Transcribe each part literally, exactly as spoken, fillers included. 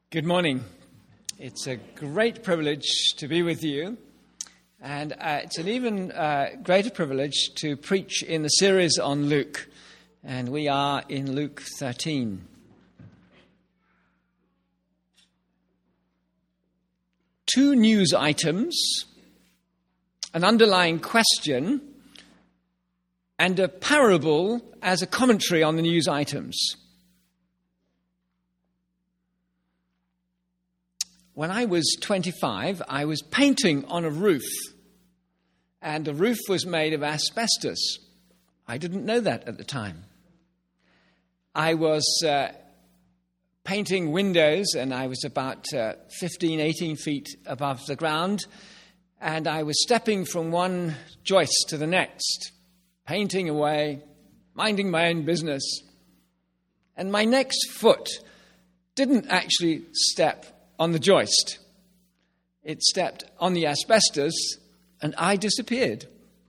Good morning. It's a great privilege to be with you, and uh, it's an even uh, greater privilege to preach in the series on Luke, and we are in Luke thirteen. Two news items, an underlying question, and a parable as a commentary on the news items. When I was twenty-five, I was painting on a roof, and the roof was made of asbestos. I didn't know that at the time. I was uh, painting windows, and I was about uh, fifteen, eighteen feet above the ground, and I was stepping from one joist to the next, painting away, minding my own business. And my next foot didn't actually step on the joist. It stepped on the asbestos, and I disappeared.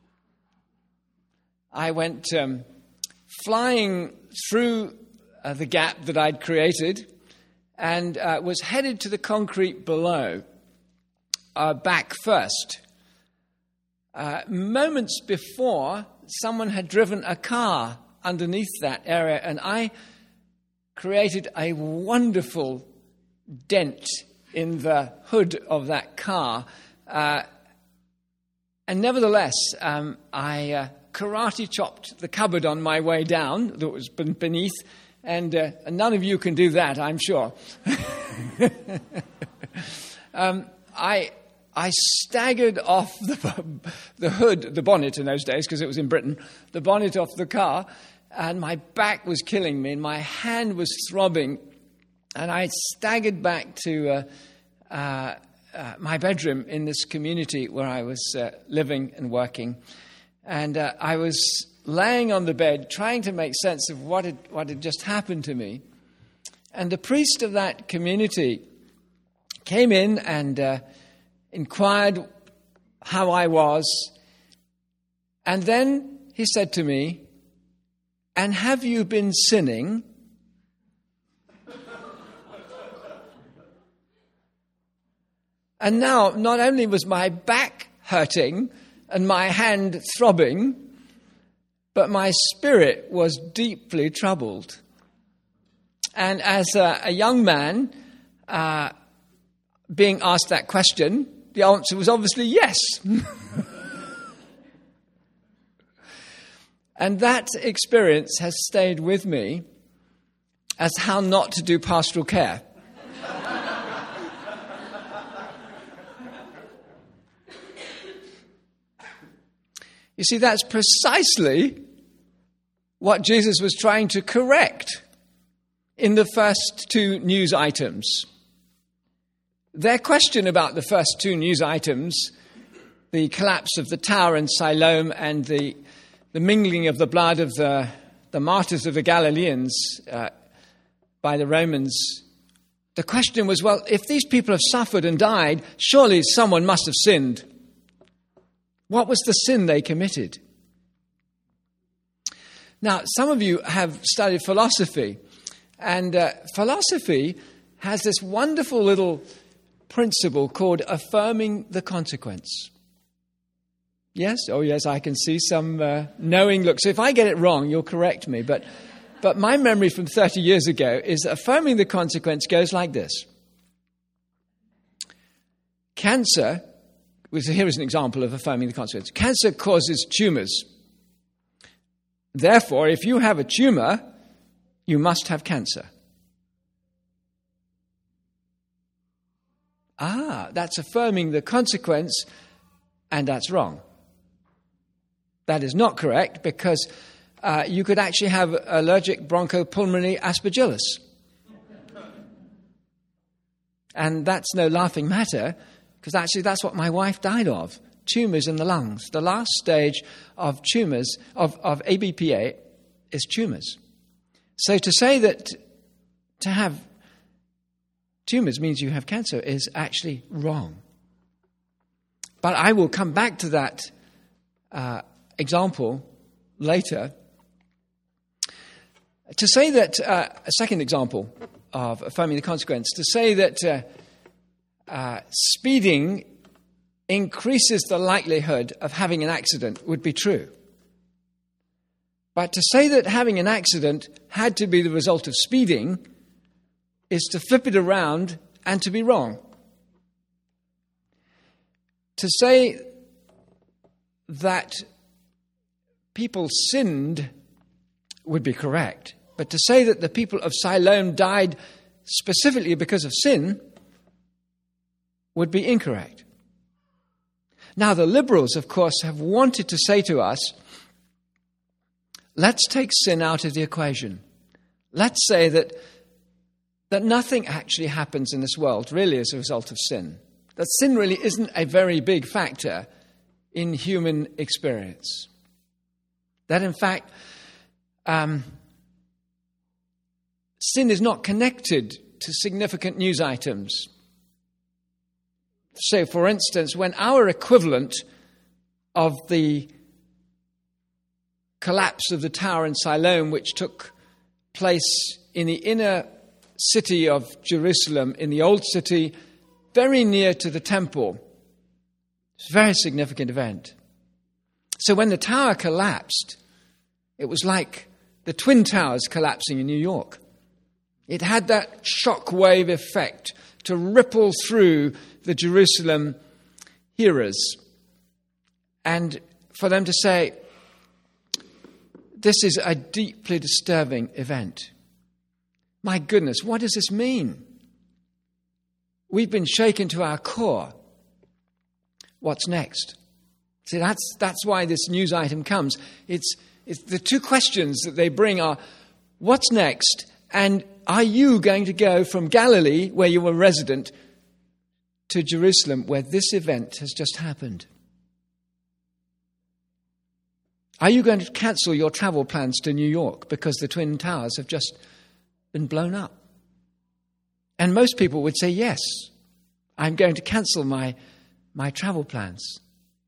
I went um, flying through uh, the gap that I'd created and uh, was headed to the concrete below, uh, back first. Uh, moments before, someone had driven a car underneath that area, and I created a wonderful dent in the hood of that car. Uh, and nevertheless, um, I uh, karate chopped the cupboard on my way down that was beneath, and, uh, and none of you can do that, I'm sure. um, I I staggered off the, the hood, the bonnet in those days, because it was in Britain, the bonnet off the car, and my back was killing me, and my hand was throbbing. And I staggered back to uh, uh, uh, my bedroom in this community where I was uh, living and working. And uh, I was laying on the bed trying to make sense of what had, what had just happened to me. And the priest of that community came in and uh, inquired how I was. And then he said to me, "And have you been sinning?" And now, not only was my back hurting and my hand throbbing, but my spirit was deeply troubled. And as a, a young man, uh, being asked that question, the answer was obviously yes. And that experience has stayed with me as how not to do pastoral care. You see, that's precisely what Jesus was trying to correct in the first two news items. Their question about the first two news items, the collapse of the tower in Siloam and the, the mingling of the blood of the, the martyrs of the Galileans uh, by the Romans, the question was, well, if these people have suffered and died, surely someone must have sinned. What was the sin they committed? Now, some of you have studied philosophy, and uh, philosophy has this wonderful little principle called affirming the consequence. Yes? Oh, yes, I can see some uh, knowing looks. So if I get it wrong, you'll correct me. But, but my memory from thirty years ago is affirming the consequence goes like this. Cancer... Here is an example of affirming the consequence. Cancer causes tumors. Therefore, if you have a tumor, you must have cancer. Ah, that's affirming the consequence, and that's wrong. That is not correct, because uh, you could actually have allergic bronchopulmonary aspergillus. And that's no laughing matter, because actually that's what my wife died of, tumours in the lungs. The last stage of tumours, of, of A B P A, is tumours. So to say that to have tumours means you have cancer is actually wrong. But I will come back to that uh, example later. To say that, uh, a second example of affirming the consequence. To say that uh, uh, speeding increases the likelihood of having an accident would be true. But to say that having an accident had to be the result of speeding is to flip it around and to be wrong. To say that people sinned would be correct. But to say that the people of Siloam died specifically because of sin would be incorrect. Now, the liberals, of course, have wanted to say to us, let's take sin out of the equation. Let's say that, that nothing actually happens in this world really as a result of sin. That sin really isn't a very big factor in human experience. That, in fact, um, sin is not connected to significant news items. So, for instance, when our equivalent of the collapse of the tower in Siloam, which took place in the inner city of Jerusalem, in the old city, very near to the temple, it's a very significant event. So when the tower collapsed, it was like the Twin Towers collapsing in New York. It had that shockwave effect to ripple through the Jerusalem hearers. And for them to say, this is a deeply disturbing event. My goodness, what does this mean? We've been shaken to our core. What's next? See, that's that's why this news item comes. It's, it's the two questions that they bring are, what's next? And are you going to go from Galilee, where you were resident, to Jerusalem, where this event has just happened? Are you going to cancel your travel plans to New York because the Twin Towers have just been blown up? And most people would say, yes, I'm going to cancel my, my travel plans.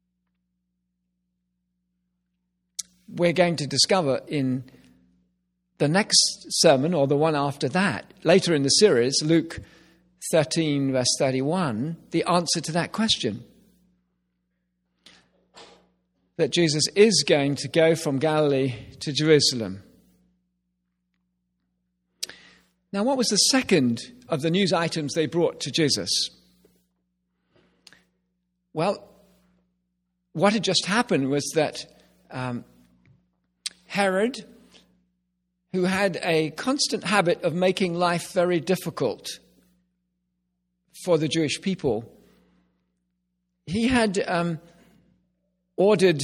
We're going to discover in the next sermon, or the one after that, later in the series, Luke thirteen, verse thirty-one, the answer to that question. That Jesus is going to go from Galilee to Jerusalem. Now, what was the second of the news items they brought to Jesus? Well, what had just happened was that um, Herod, who had a constant habit of making life very difficult for the Jewish people, he had um, ordered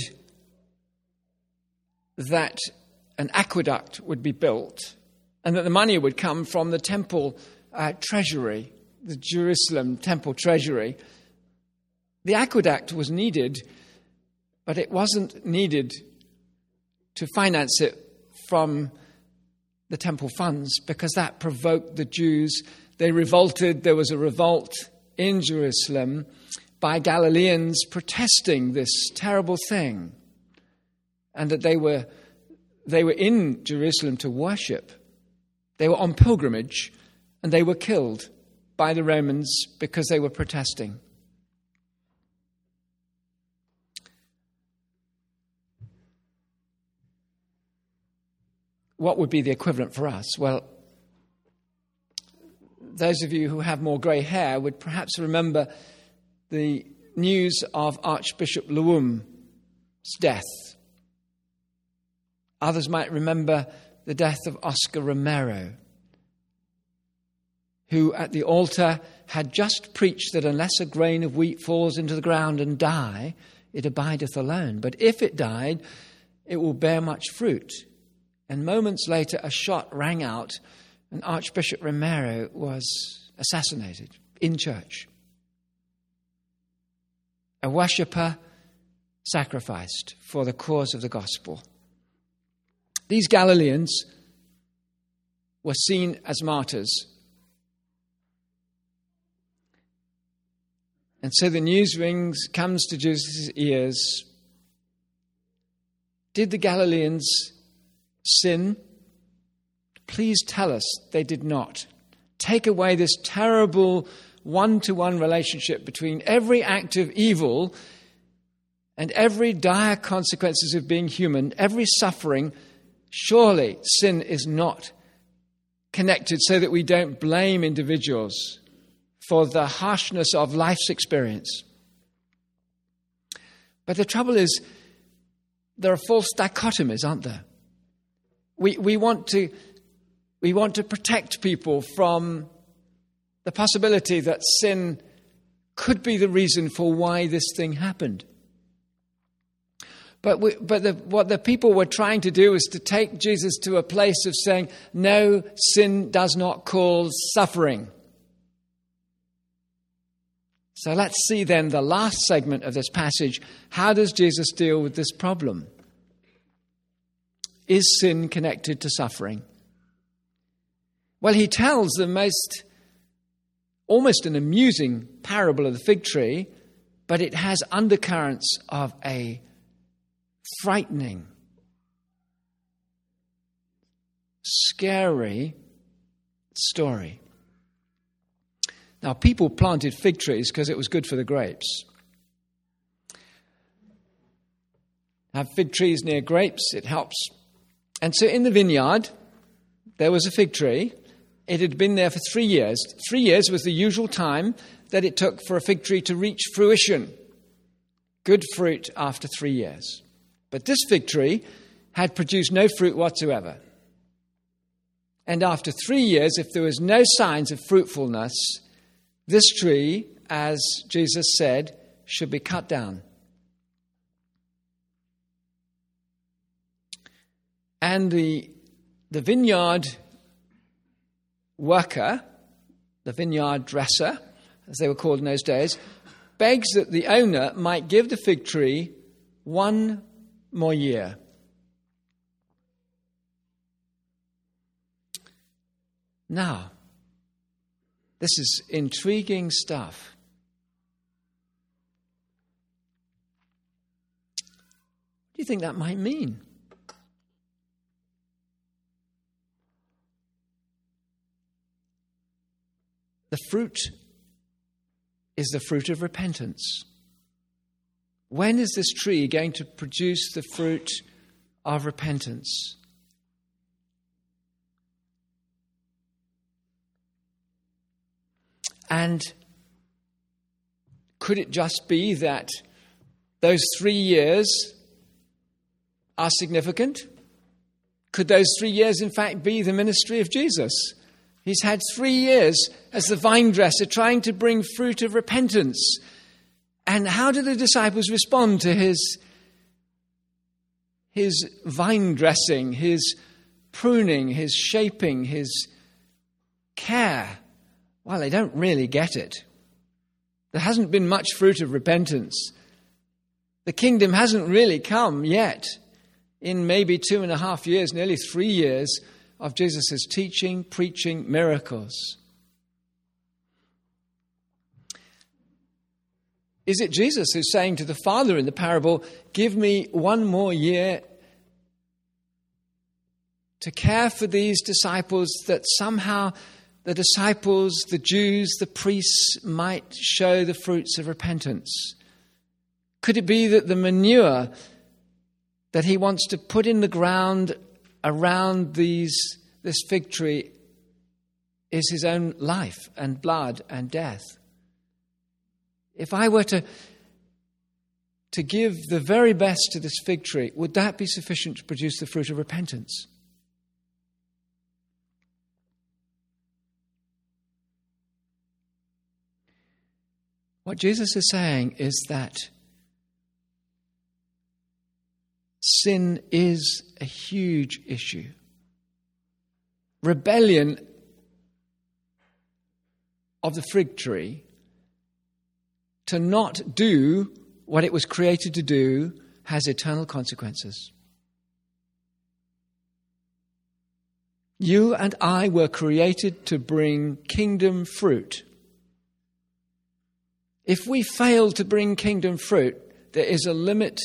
that an aqueduct would be built and that the money would come from the temple uh, treasury, the Jerusalem temple treasury. The aqueduct was needed, but it wasn't needed to finance it from the temple funds, because that provoked the Jews. They revolted. There was a revolt in Jerusalem by Galileans protesting this terrible thing, and that they were they were in Jerusalem to worship. They were on pilgrimage, and they were killed by the Romans because they were protesting. What would be the equivalent for us? Well, those of you who have more grey hair would perhaps remember the news of Archbishop Luum's death. Others might remember the death of Oscar Romero, who at the altar had just preached that unless a grain of wheat falls into the ground and die, it abideth alone. But if it died, it will bear much fruit. And moments later, a shot rang out, and Archbishop Romero was assassinated in church. A worshipper sacrificed for the cause of the gospel. These Galileans were seen as martyrs. And so the news rings, comes to Jesus' ears. Did the Galileans sin? Please tell us they did not. take away this terrible one-to-one relationship between every act of evil and every dire consequences of being human, every suffering, surely sin is not connected so that we don't blame individuals for the harshness of life's experience. But the trouble is, there are false dichotomies, aren't there? We we want to we want to protect people from the possibility that sin could be the reason for why this thing happened. But we, but the, what the people were trying to do is to take Jesus to a place of saying, no, sin does not cause suffering. So let's see then the last segment of this passage. How does Jesus deal with this problem? Is sin connected to suffering? Well, he tells the most, almost an amusing parable of the fig tree, but it has undercurrents of a frightening, scary story. Now, people planted fig trees because it was good for the grapes. Have fig trees near grapes, it helps. And so in the vineyard, there was a fig tree. It had been there for three years. Three years was the usual time that it took for a fig tree to reach fruition. Good fruit after three years. But this fig tree had produced no fruit whatsoever. And after three years, if there was no signs of fruitfulness, this tree, as Jesus said, should be cut down. And the, the vineyard worker, the vineyard dresser, as they were called in those days, begs that the owner might give the fig tree one more year. Now, this is intriguing stuff. What do you think that might mean? The fruit is the fruit of repentance. When is this tree going to produce the fruit of repentance? And could it just be that those three years are significant? Could those three years, in fact, be the ministry of Jesus? He's had three years as the vine dresser trying to bring fruit of repentance. And how do the disciples respond to his, his vine dressing, his pruning, his shaping, his care? Well, they don't really get it. There hasn't been much fruit of repentance. The kingdom hasn't really come yet in maybe two and a half years, nearly three years of Jesus' teaching, preaching, miracles. Is it Jesus who's saying to the Father in the parable, give me one more year to care for these disciples, that somehow the disciples, the Jews, the priests might show the fruits of repentance? Could it be that the manure that he wants to put in the ground around these this fig tree is his own life and blood and death? If I were to, to give the very best to this fig tree, would that be sufficient to produce the fruit of repentance? What Jesus is saying is that sin is a huge issue. Rebellion of the fig tree to not do what it was created to do has eternal consequences. You and I were created to bring kingdom fruit. If we fail to bring kingdom fruit, there is a limit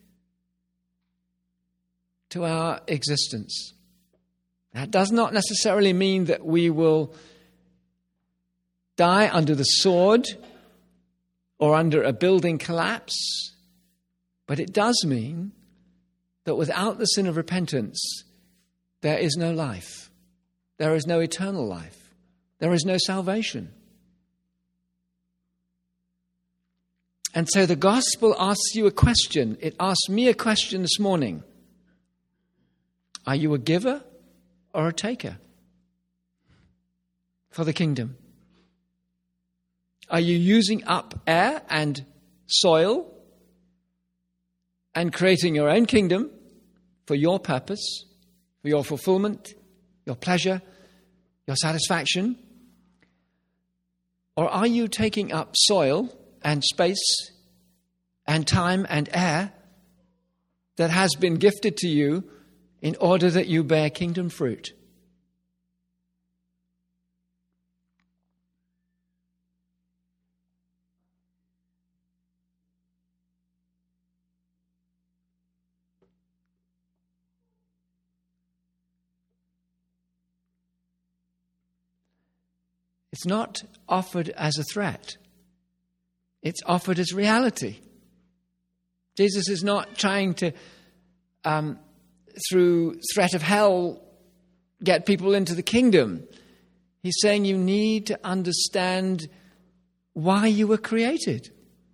to our existence. That does not necessarily mean that we will die under the sword or under a building collapse, but it does mean that without the sin of repentance, there is no life. There is no eternal life. There is no salvation. And so the gospel asks you a question. It asks me a question this morning. Are you a giver or a taker for the kingdom? Are you using up air and soil and creating your own kingdom for your purpose, for your fulfillment, your pleasure, your satisfaction? Or are you taking up soil and space and time and air that has been gifted to you in order that you bear kingdom fruit? It's not offered as a threat. It's offered as reality. Jesus is not trying to, um, through threat of hell, get people into the kingdom. He's saying you need to understand why you were created.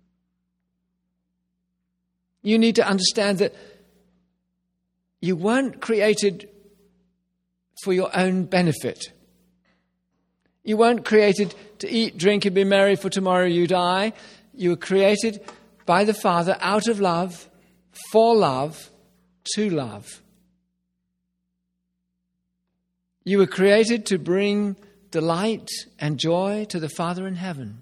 You need to understand that you weren't created for your own benefit. You weren't created to eat, drink, and be merry, for tomorrow you die. You were created by the Father out of love, for love, to love. You were created to bring delight and joy to the Father in heaven.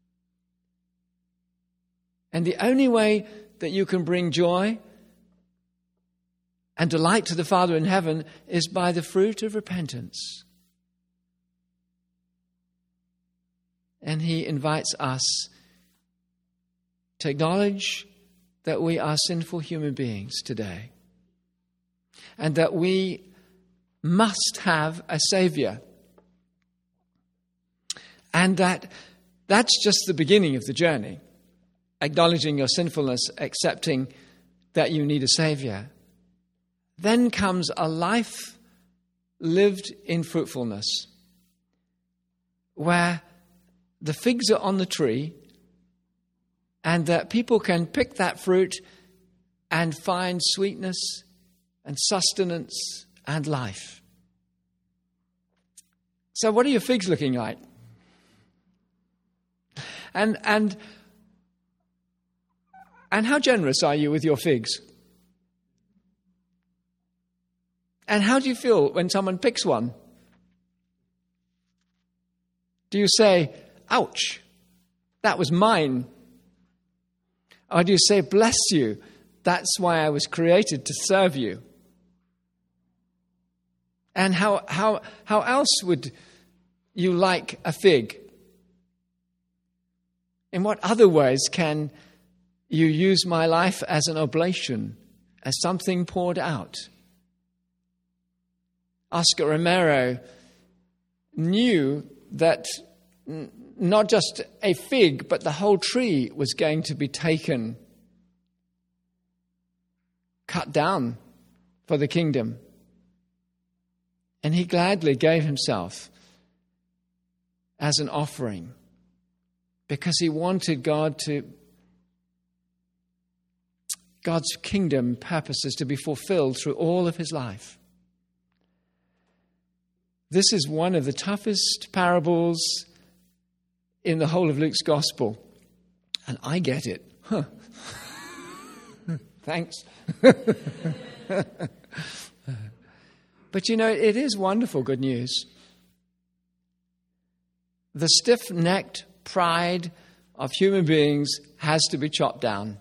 And the only way that you can bring joy and delight to the Father in heaven is by the fruit of repentance. And he invites us to acknowledge that we are sinful human beings today, and that we must have a Savior. And that that's just the beginning of the journey, acknowledging your sinfulness, accepting that you need a Savior. Then comes a life lived in fruitfulness, where the figs are on the tree, and that people can pick that fruit and find sweetness and sustenance and life. So what are your figs looking like? And and and how generous are you with your figs? And how do you feel when someone picks one? Do you say, ouch, that was mine? Or do you say, bless you, that's why I was created, to serve you? And how how how else would you like a fig? In what other ways can you use my life as an oblation, as something poured out? Oscar Romero knew that n- not just a fig, but the whole tree was going to be taken, cut down for the kingdom. And he gladly gave himself as an offering because he wanted God to, God's kingdom purposes to be fulfilled through all of his life. This is one of the toughest parables in the whole of Luke's gospel. And I get it. Huh. Thanks. But you know, it is wonderful good news. The stiff-necked pride of human beings has to be chopped down.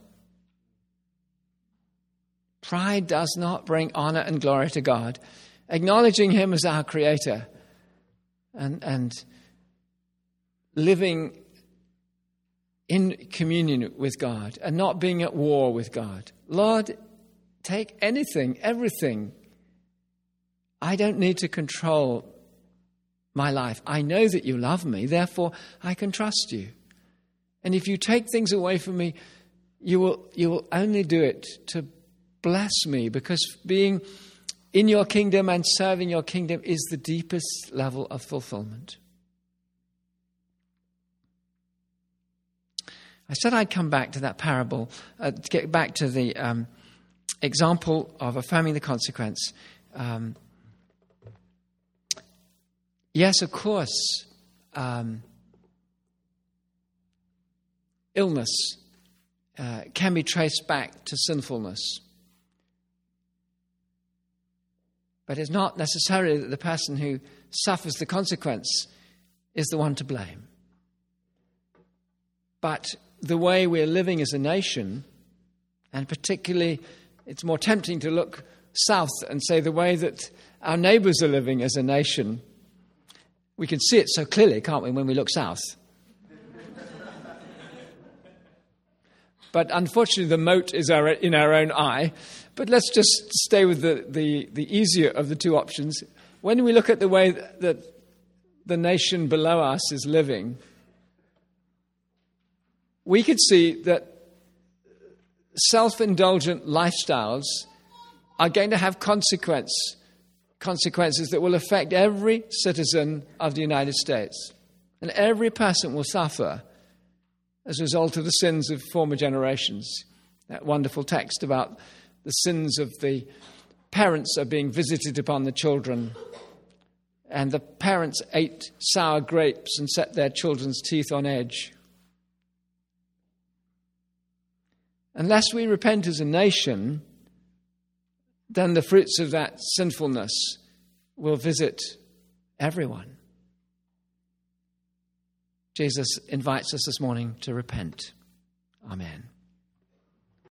Pride does not bring honor and glory to God. Acknowledging him as our creator and, and living in communion with God and not being at war with God. Lord, take anything, everything. I don't need to control my life. I know that you love me, therefore I can trust you. And if you take things away from me, you will, you will only do it to bless me, because being in your kingdom and serving your kingdom is the deepest level of fulfillment. I said I'd come back to that parable, uh, to get back to the um, example of affirming the consequence. Um, yes, of course, um, illness uh, can be traced back to sinfulness. But it's not necessarily that the person who suffers the consequence is the one to blame. But the way we're living as a nation, and particularly it's more tempting to look south and say the way that our neighbours are living as a nation, we can see it so clearly, can't we, when we look south? But unfortunately, the mote is our, in our own eye. But let's just stay with the, the, the easier of the two options. When we look at the way that the nation below us is living, we could see that self-indulgent lifestyles are going to have consequence, consequences that will affect every citizen of the United States. And every person will suffer as a result of the sins of former generations. That wonderful text about the sins of the parents are being visited upon the children, and the parents ate sour grapes and set their children's teeth on edge. Unless we repent as a nation, then the fruits of that sinfulness will visit everyone. Jesus invites us this morning to repent. Amen.